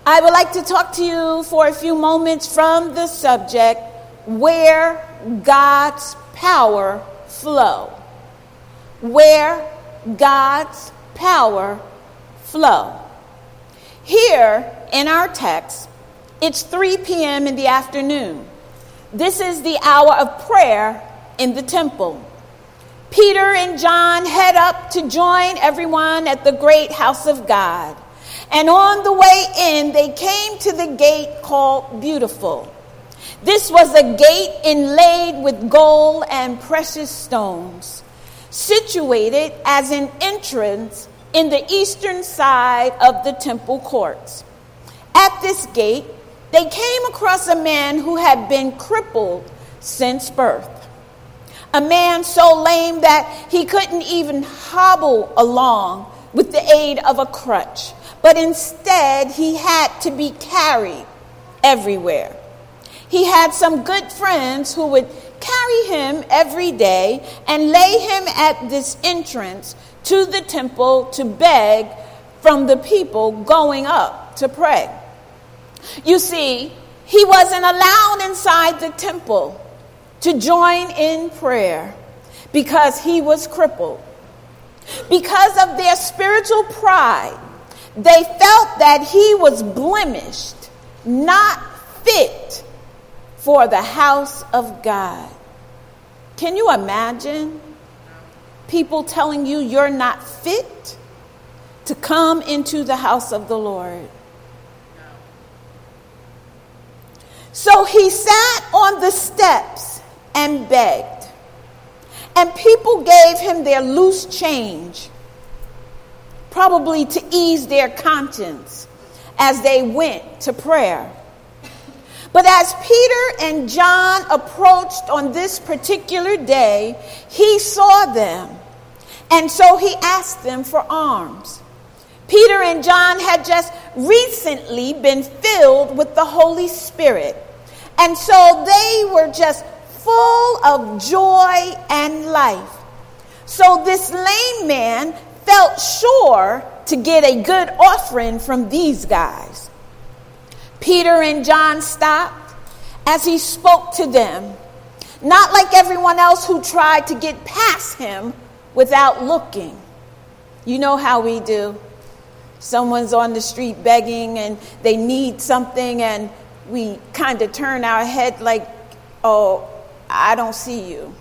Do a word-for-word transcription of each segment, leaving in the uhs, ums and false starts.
I would like to talk to you for a few moments from the subject, where God's power flow. Where God's power flow. Here in our text, it's three p.m. in the afternoon. This is the hour of prayer in the temple. Peter and John head up to join everyone at the great house of God. And on the way in, they came to the gate called Beautiful. This was a gate inlaid with gold and precious stones, situated as an entrance in the eastern side of the temple courts. At this gate, they came across a man who had been crippled since birth. A man so lame that he couldn't even hobble along with the aid of a crutch, but instead he had to be carried everywhere. He had some good friends who would carry him every day and lay him at this entrance to the temple to beg from the people going up to pray. You see, he wasn't allowed inside the temple to join in prayer because he was crippled. Because of their spiritual pride, they felt that he was blemished, not fit for the house of God. Can you imagine people telling you you're not fit to come into the house of the Lord? So he sat on the steps and begged, and people gave him their loose change, probably to ease their conscience as they went to prayer. But as Peter and John approached on this particular day, he saw them, and so he asked them for alms. Peter and John had just recently been filled with the Holy Spirit, and so they were just full of joy and life. So this lame man felt sure to get a good offering from these guys. Peter and John stopped as he spoke to them, not like everyone else who tried to get past him without looking. You know how we do. Someone's on the street begging and they need something, and we kind of turn our head like, oh, I don't see you.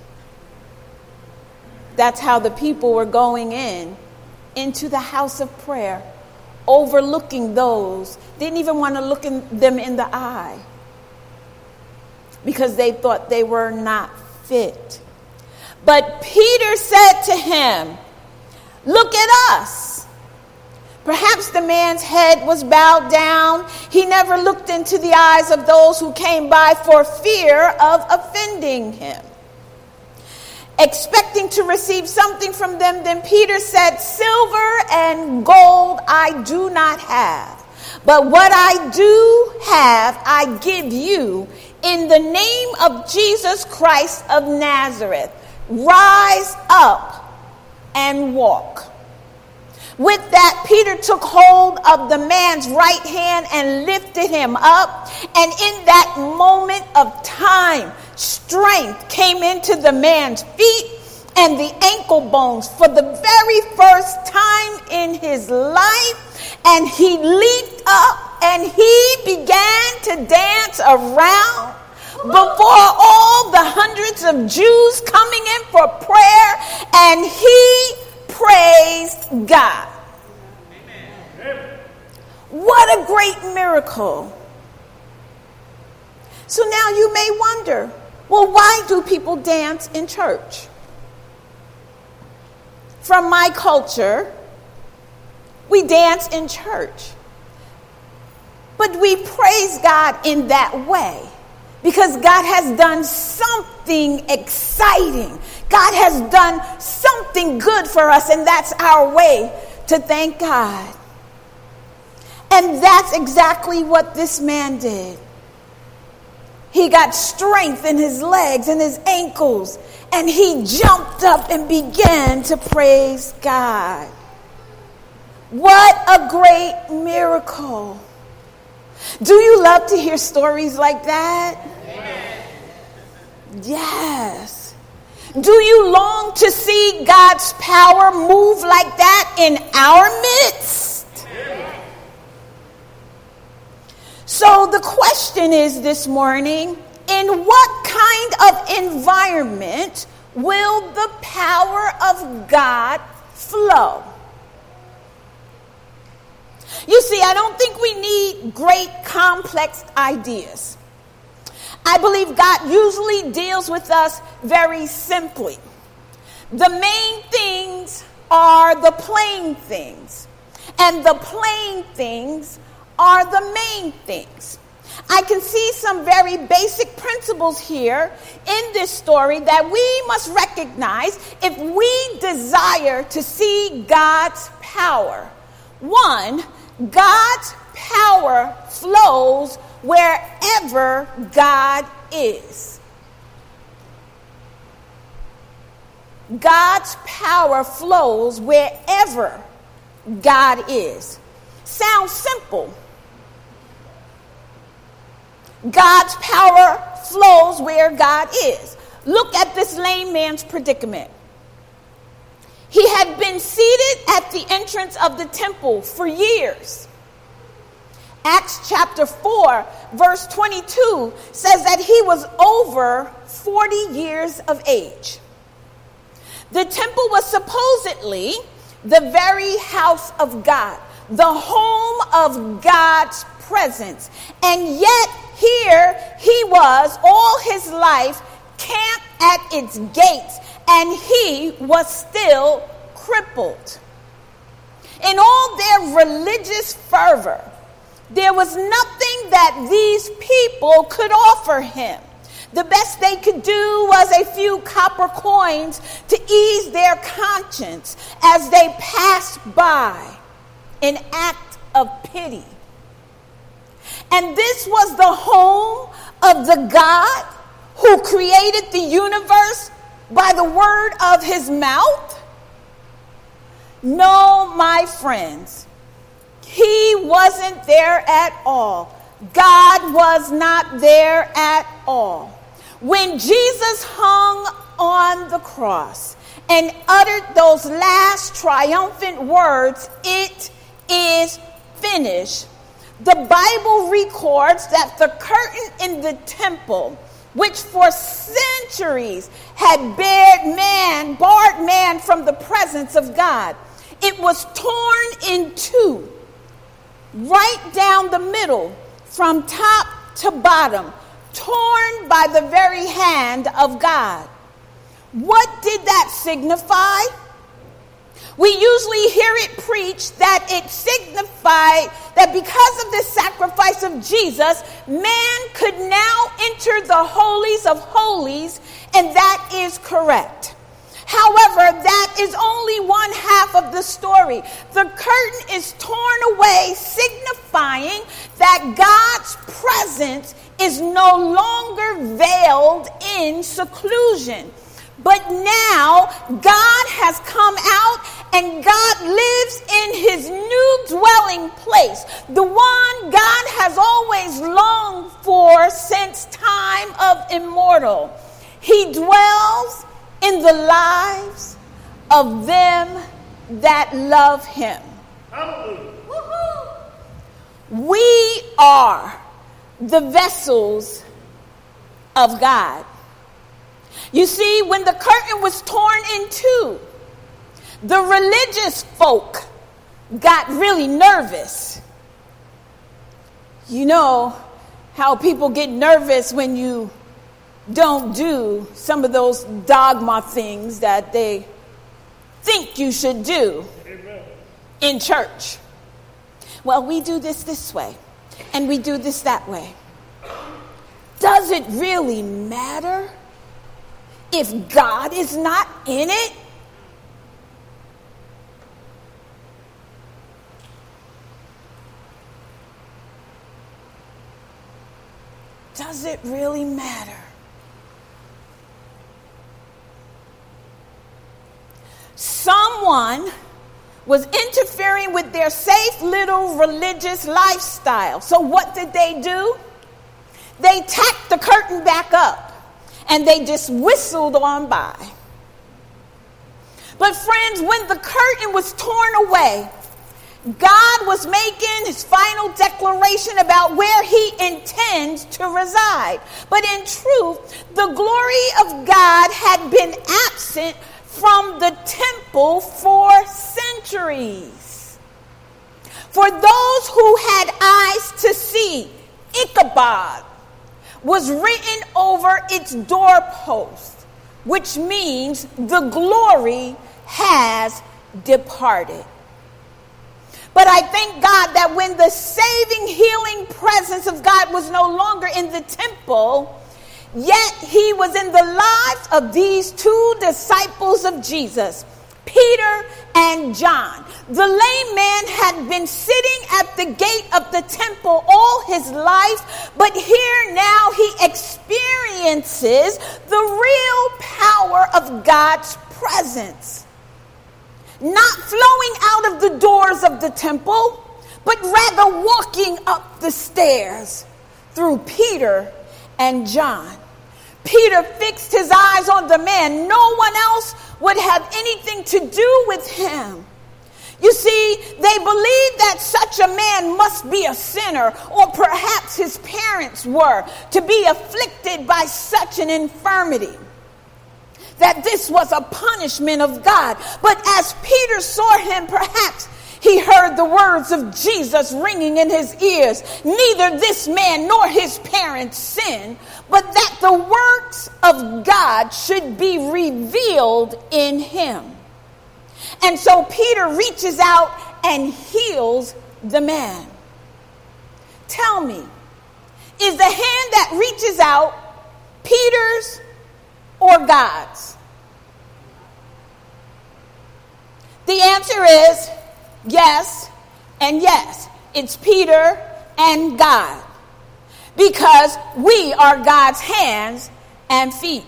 That's how the people were going in, into the house of prayer, overlooking those, didn't even want to look in them in the eye because they thought they were not fit. But Peter said to him, "Look at us." Perhaps the man's head was bowed down. He never looked into the eyes of those who came by for fear of offending him. Expecting to receive something from them, then Peter said, "Silver and gold I do not have, but what I do have I give you. In the name of Jesus Christ of Nazareth, rise up and walk." With that, Peter took hold of the man's right hand and lifted him up. And in that moment of time, strength came into the man's feet and the ankle bones for the very first time in his life. And he leaped up and he began to dance around before all the hundreds of Jews coming in for prayer, and he praised God. Amen. What a great miracle. So now you may wonder, well, why do people dance in church? From my culture, we dance in church. But we praise God in that way because God has done something exciting. God has done something good for us, and that's our way to thank God. And that's exactly what this man did. He got strength in his legs and his ankles, and he jumped up and began to praise God. What a great miracle. Do you love to hear stories like that? Yes. Do you long to see God's power move like that in our midst? So the question is this morning, in what kind of environment will the power of God flow? You see, I don't think we need great complex ideas. I believe God usually deals with us very simply. The main things are the plain things, and the plain things are the main things. I can see some very basic principles here in this story that we must recognize if we desire to see God's power. One, God's power flows wherever God is. God's power flows wherever God is. Sounds simple. God's power flows where God is. Look at this lame man's predicament. He had been seated at the entrance of the temple for years. Acts chapter four, verse twenty-two says that he was over forty years of age. The temple was supposedly the very house of God, the home of God's presence. And yet here he was all his life camped at its gates, and he was still crippled. In all their religious fervor, there was nothing that these people could offer him. The best they could do was a few copper coins to ease their conscience as they passed by, an act of pity. And this was the home of the God who created the universe by the word of his mouth? No, my friends, he wasn't there at all. God was not there at all. When Jesus hung on the cross and uttered those last triumphant words, "It is finished," the Bible records that the curtain in the temple, which for centuries had barred man, barred man from the presence of God, it was torn in two, right down the middle, from top to bottom, torn by the very hand of God. What did that signify? We usually hear it preached that it signified that because of the sacrifice of Jesus, man could now enter the holies of holies, and that is correct. However, that is only one half of the story. The curtain is torn away, signifying that God's presence is no longer veiled in seclusion. But now God has come out, and God lives in his new dwelling place, the one God has always longed for since time of immortal. He dwells in the lives of them that love him. We are the vessels of God. You see, when the curtain was torn in two, the religious folk got really nervous. You know how people get nervous when you don't do some of those dogma things that they think you should do in church. Well, we do this this way, and we do this that way. Does it really matter if God is not in it? Does it really matter? Someone was interfering with their safe little religious lifestyle. So what did they do? They tacked the curtain back up and they just whistled on by. But friends, when the curtain was torn away, God was making his final declaration about where he intends to reside. But in truth, the glory of God had been absent from the temple for centuries. For those who had eyes to see, Ichabod was written over its doorpost, which means the glory has departed. But I thank God that when the saving, healing presence of God was no longer in the temple, yet he was in the lives of these two disciples of Jesus, Peter and John. The lame man had been sitting at the gate of the temple all his life, but here now he experiences the real power of God's presence. Not flowing out of the doors of the temple, but rather walking up the stairs through Peter and John. Peter fixed his eyes on the man. No one else would have anything to do with him. You see, they believed that such a man must be a sinner, or perhaps his parents were, to be afflicted by such an infirmity, that this was a punishment of God. But as Peter saw him, perhaps he heard the words of Jesus ringing in his ears. Neither this man nor his parents sinned, but that the works of God should be revealed in him. And so Peter reaches out and heals the man. Tell me, is the hand that reaches out Peter's or God's? The answer is yes and yes. It's Peter and God, because we are God's hands and feet.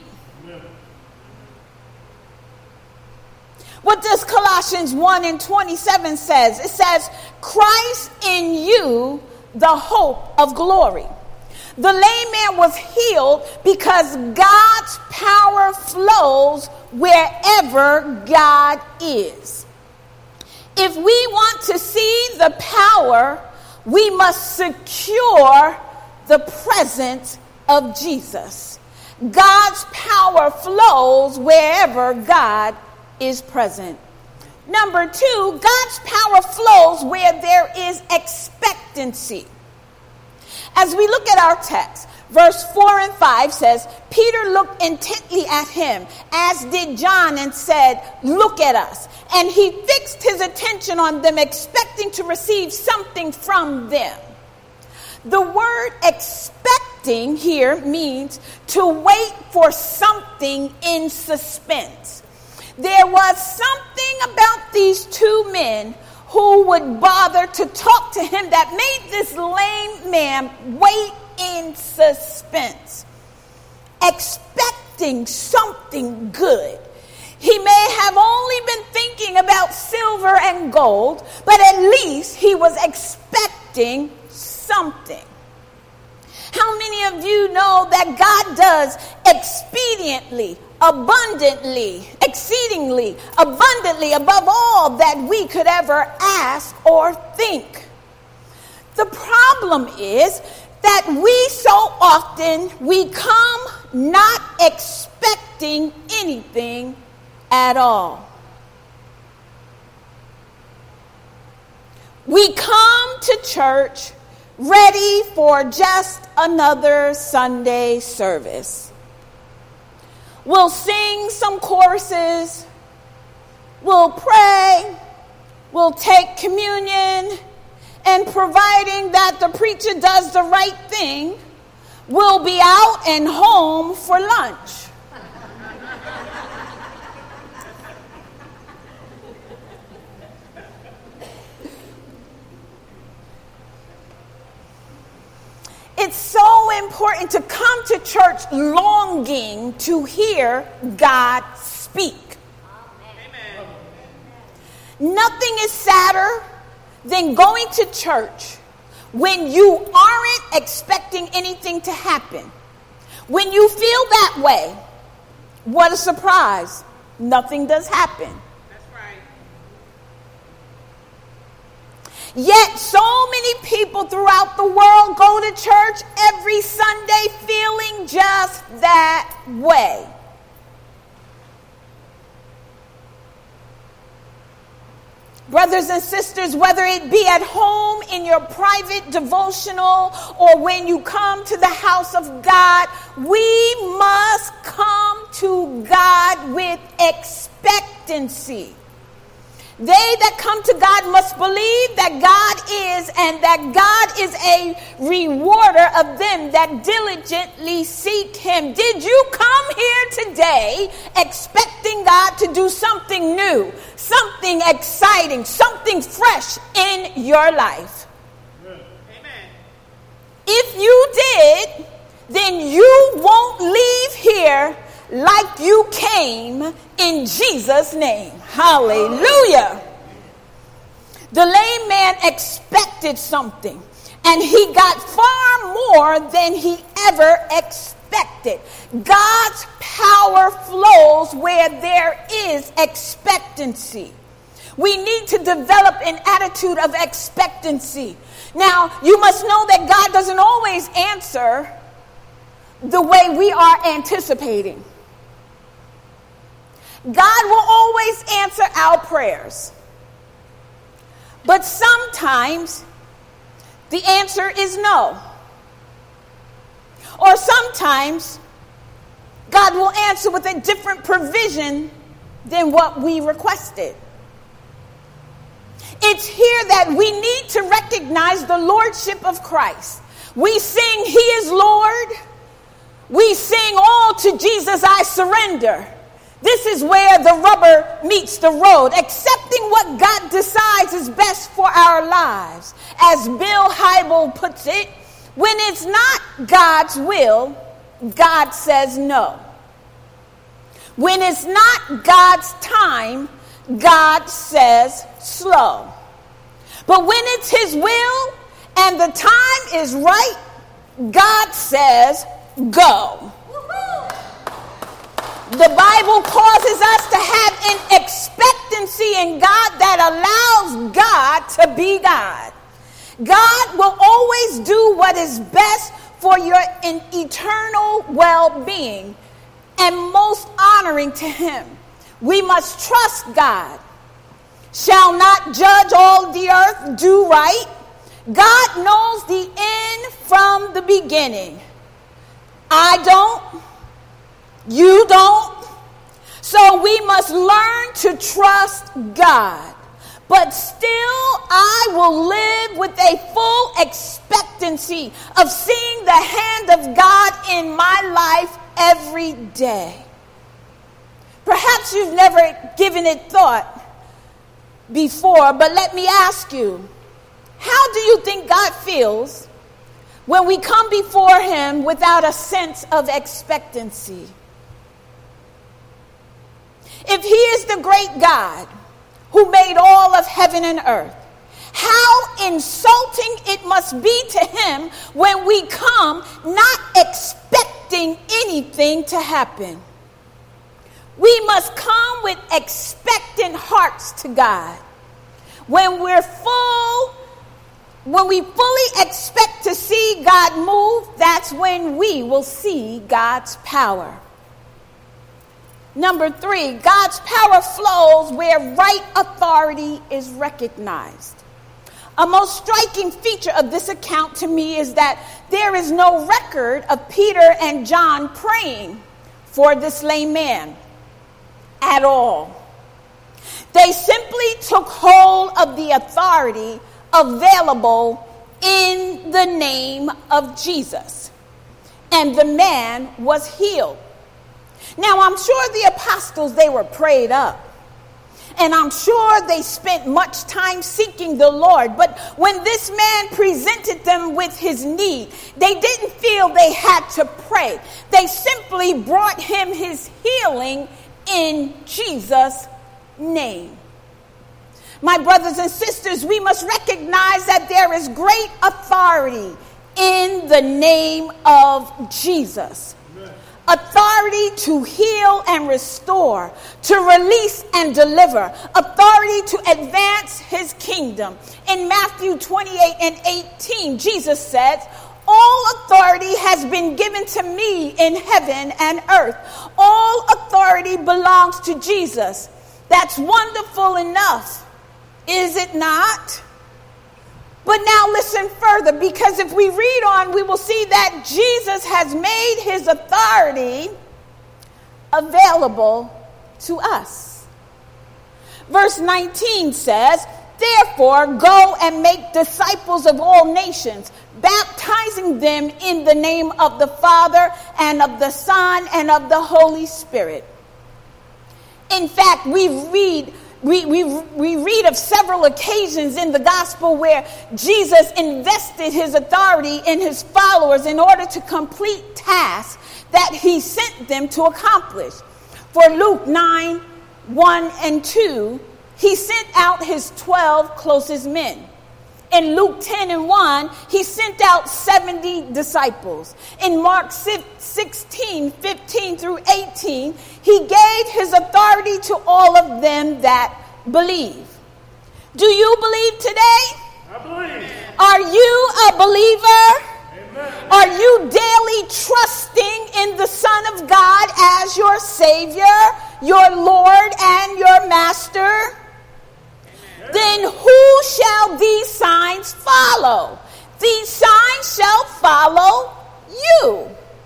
What does Colossians one and twenty-seven says? It says, Christ in you, the hope of glory. The lame man was healed because God's power flows wherever God is. If we want to see the power, we must secure the presence of Jesus. God's power flows wherever God is present. Number two, God's power flows where there is expectancy. As we look at our text, verse four and five says, Peter looked intently at him, as did John, and said, look at us. And he fixed his attention on them, expecting to receive something from them. The word expecting here means to wait for something in suspense. There was something about these two men who would bother to talk to him that made this lame man wait in suspense, expecting something good. He may have only been thinking about silver and gold, but at least he was expecting something. How many of you know that God does expediently, abundantly, exceedingly, abundantly, above all that we could ever ask or think? The problem is that we so often, we come not expecting anything at all. We come to church ready for just another Sunday service. We'll sing some choruses, we'll pray, we'll take communion, and providing that the preacher does the right thing, we'll be out and home for lunch. It's so important to come to church longing to hear God speak. Amen. Nothing is sadder than going to church when you aren't expecting anything to happen. When you feel that way, what a surprise. Nothing does happen. That's right. Yet so many people throughout the world go to church every Sunday feeling just that way. Brothers and sisters, whether it be at home in your private devotional or when you come to the house of God, we must come to God with expectancy. They that come to God must believe that God is and that God is a rewarder of them that diligently seek him. Did you come here today expecting God to do something new, something exciting, something fresh in your life? Amen. If you did, then you won't leave here like you came, in Jesus' name. Hallelujah. The lame man expected something, and he got far more than he ever expected. God's power flows where there is expectancy. We need to develop an attitude of expectancy. Now, you must know that God doesn't always answer the way we are anticipating. God will always answer our prayers. But sometimes the answer is no. Or sometimes God will answer with a different provision than what we requested. It's here that we need to recognize the lordship of Christ. We sing, He is Lord. We sing, all to Jesus I surrender. This is where the rubber meets the road, accepting what God decides is best for our lives. As Bill Hybels puts it, when it's not God's will, God says no. When it's not God's time, God says slow. But when it's His will and the time is right, God says go. The Bible causes us to have an expectancy in God that allows God to be God. God will always do what is best for your eternal well-being and most honoring to Him. We must trust God. Shall not judge all the earth, do right. God knows the end from the beginning. I don't. You don't. So we must learn to trust God. But still, I will live with a full expectancy of seeing the hand of God in my life every day. Perhaps you've never given it thought before, but let me ask you, how do you think God feels when we come before Him without a sense of expectancy? If He is the great God who made all of heaven and earth, how insulting it must be to Him when we come not expecting anything to happen. We must come with expectant hearts to God. When we're full, when we fully expect to see God move, that's when we will see God's power. Number three, God's power flows where right authority is recognized. A most striking feature of this account to me is that there is no record of Peter and John praying for this lame man at all. They simply took hold of the authority available in the name of Jesus, and the man was healed. Now, I'm sure the apostles, they were prayed up. And I'm sure they spent much time seeking the Lord. But when this man presented them with his need, they didn't feel they had to pray. They simply brought him his healing in Jesus' name. My brothers and sisters, we must recognize that there is great authority in the name of Jesus. Amen. Authority to heal and restore, to release and deliver, authority to advance his kingdom. In Matthew twenty-eight and eighteen, Jesus says, all authority has been given to me in heaven and earth. All authority belongs to Jesus. That's wonderful enough, is it not? But now listen further, because if we read on, we will see that Jesus has made his authority available to us. Verse nineteen says, therefore, go and make disciples of all nations, baptizing them in the name of the Father and of the Son and of the Holy Spirit. In fact, we read we, we, we read of several occasions in the gospel where Jesus invested his authority in his followers in order to complete tasks that he sent them to accomplish. For Luke nine, one and two, he sent out his twelve closest men. In Luke ten and one, he sent out seventy disciples. In Mark sixteen, fifteen through eighteen, he gave his authority to all of them that believe. Do you believe today? I believe. Are you a believer? Amen. Are you daily trusting in the Son of God as your Savior, your Lord, and your Master? Then who shall these signs follow? These signs shall follow you.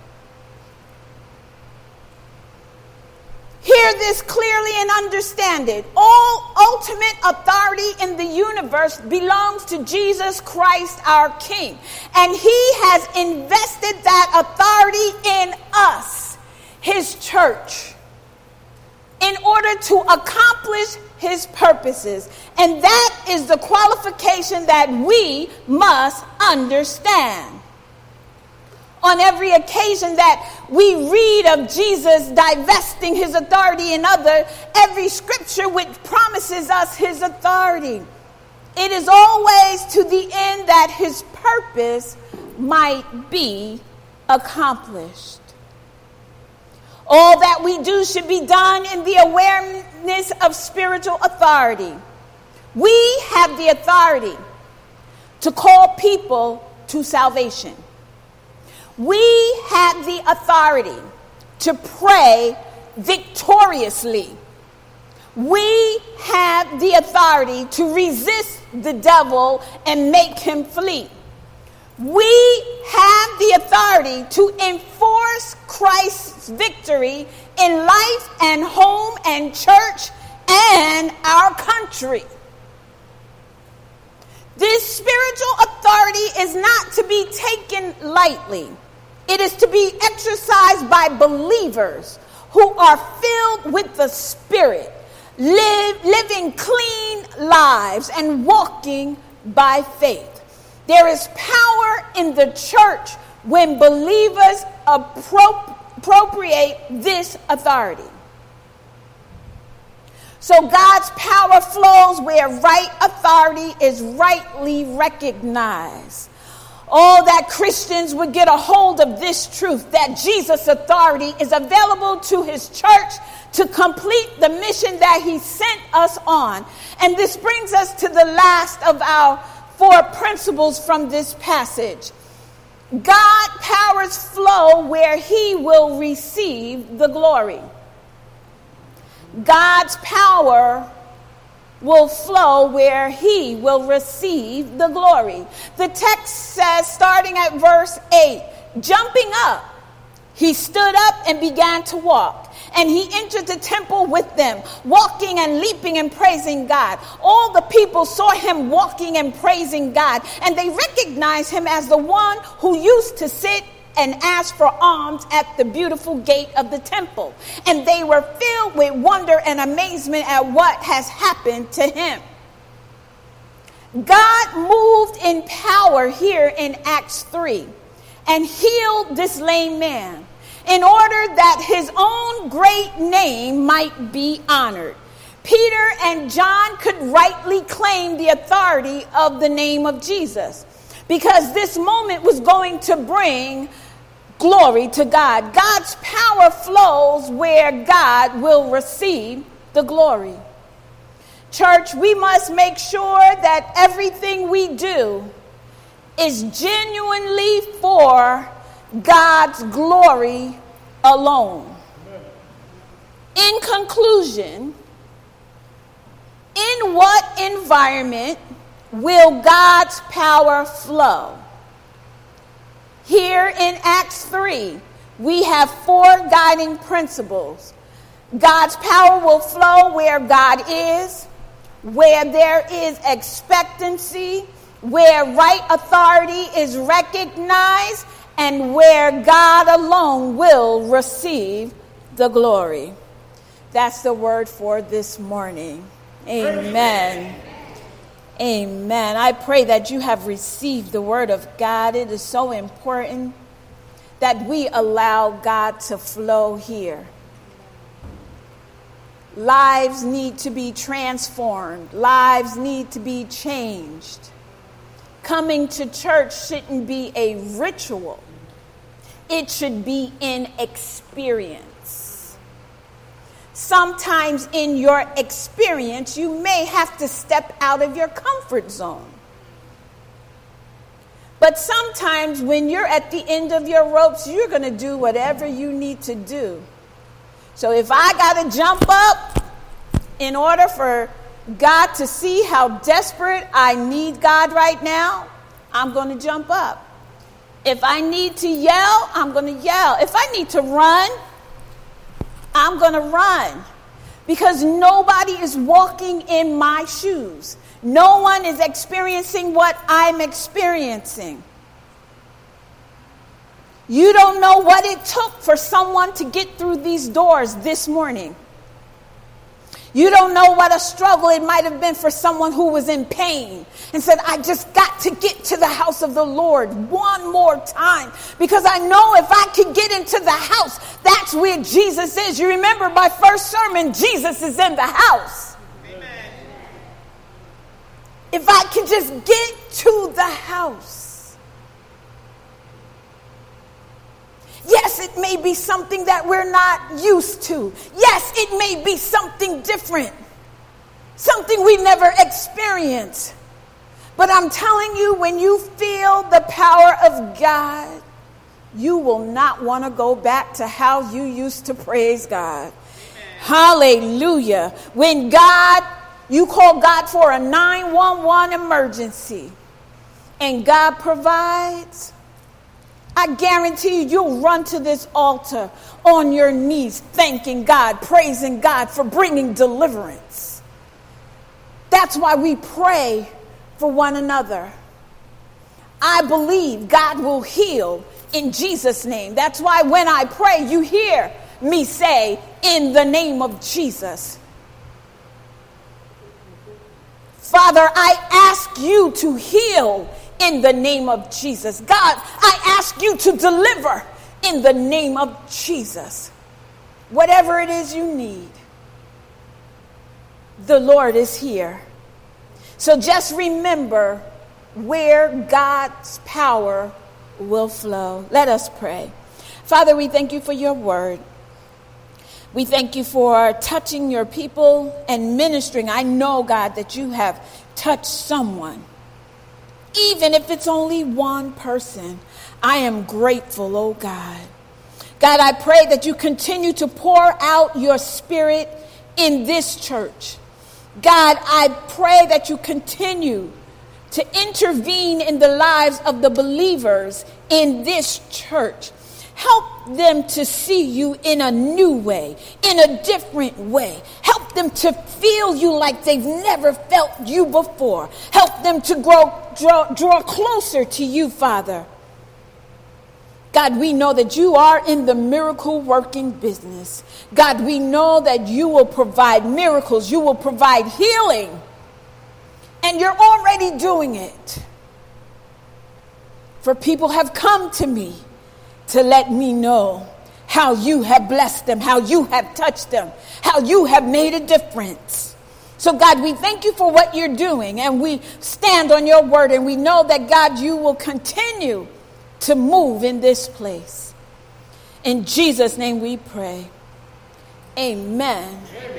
Hear this clearly and understand it. All ultimate authority in the universe belongs to Jesus Christ, our King. And he has invested that authority in us, his church, in order to accomplish his purposes. And that is the qualification that we must understand. On every occasion that we read of Jesus divesting his authority in other, every scripture which promises us his authority, it is always to the end that his purpose might be accomplished. All that we do should be done in the awareness of spiritual authority. We have the authority to call people to salvation. We have the authority to pray victoriously. We have the authority to resist the devil and make him flee. We have the authority to enforce Christ's victory in life and home and church and our country. This spiritual authority is not to be taken lightly. It is to be exercised by believers who are filled with the Spirit, live, living clean lives and walking by faith. There is power in the church when believers appropriate this authority. So God's power flows where right authority is rightly recognized. Oh, that Christians would get a hold of this truth, that Jesus' authority is available to his church to complete the mission that he sent us on. And this brings us to the last of our four principles from this passage. God powers flow where he will receive the glory. God's power will flow where he will receive the glory. The text says, starting at verse eight, jumping up, he stood up and began to walk. And he entered the temple with them, walking and leaping and praising God. All the people saw him walking and praising God, and they recognized him as the one who used to sit and ask for alms at the beautiful gate of the temple. And they were filled with wonder and amazement at what has happened to him. God moved in power here in Acts three and healed this lame man in order that his own great name might be honored. Peter and John could rightly claim the authority of the name of Jesus, because this moment was going to bring glory to God. God's power flows where God will receive the glory. Church, we must make sure that everything we do is genuinely for God's glory alone. In conclusion, in what environment will God's power flow? Here in Acts three, we have four guiding principles. God's power will flow where God is, where there is expectancy, where right authority is recognized, and where God alone will receive the glory. That's the word for this morning. Amen. Amen. I pray that you have received the word of God. It is so important that we allow God to flow here. Lives need to be transformed. Lives need to be changed. Coming to church shouldn't be a ritual. It should be an experience. Sometimes in your experience, you may have to step out of your comfort zone. But sometimes when you're at the end of your ropes, you're going to do whatever you need to do. So if I got to jump up in order for God to see how desperate I need God right now, I'm going to jump up. If I need to yell, I'm going to yell. If I need to run, I'm going to run, because nobody is walking in my shoes. No one is experiencing what I'm experiencing. You don't know what it took for someone to get through these doors this morning. You don't know what a struggle it might have been for someone who was in pain and said, I just got to get to the house of the Lord one more time, because I know if I could get into the house, that's where Jesus is. You remember my first sermon, Jesus is in the house. Amen. If I could just get to the house. Yes, it may be something that we're not used to. Yes, it may be something different, something we never experienced. But I'm telling you, when you feel the power of God, you will not want to go back to how you used to praise God. Amen. Hallelujah. When God, you call God for a nine one one emergency, and God provides, I guarantee you, you'll run to this altar on your knees, thanking God, praising God for bringing deliverance. That's why we pray for one another. I believe God will heal in Jesus' name. That's why when I pray, you hear me say, in the name of Jesus. Father, I ask you to heal in the name of Jesus. God, I ask you to deliver in the name of Jesus. Whatever it is you need, the Lord is here. So just remember where God's power will flow. Let us pray. Father, we thank you for your word. We thank you for touching your people and ministering. I know, God, that you have touched someone. Even if it's only one person, I am grateful, oh God. God, I pray that you continue to pour out your spirit in this church. God, I pray that you continue to intervene in the lives of the believers in this church. Help them to see you in a new way, in a different way. Help them to feel you like they've never felt you before. Help them to grow, draw, draw closer to you, Father. God, we know that you are in the miracle working business. God, we know that you will provide miracles. You will provide healing. And you're already doing it. For people have come to me to let me know how you have blessed them, how you have touched them, how you have made a difference. So, God, we thank you for what you're doing, and we stand on your word, and we know that, God, you will continue to move in this place. In Jesus' name we pray. Amen. Amen.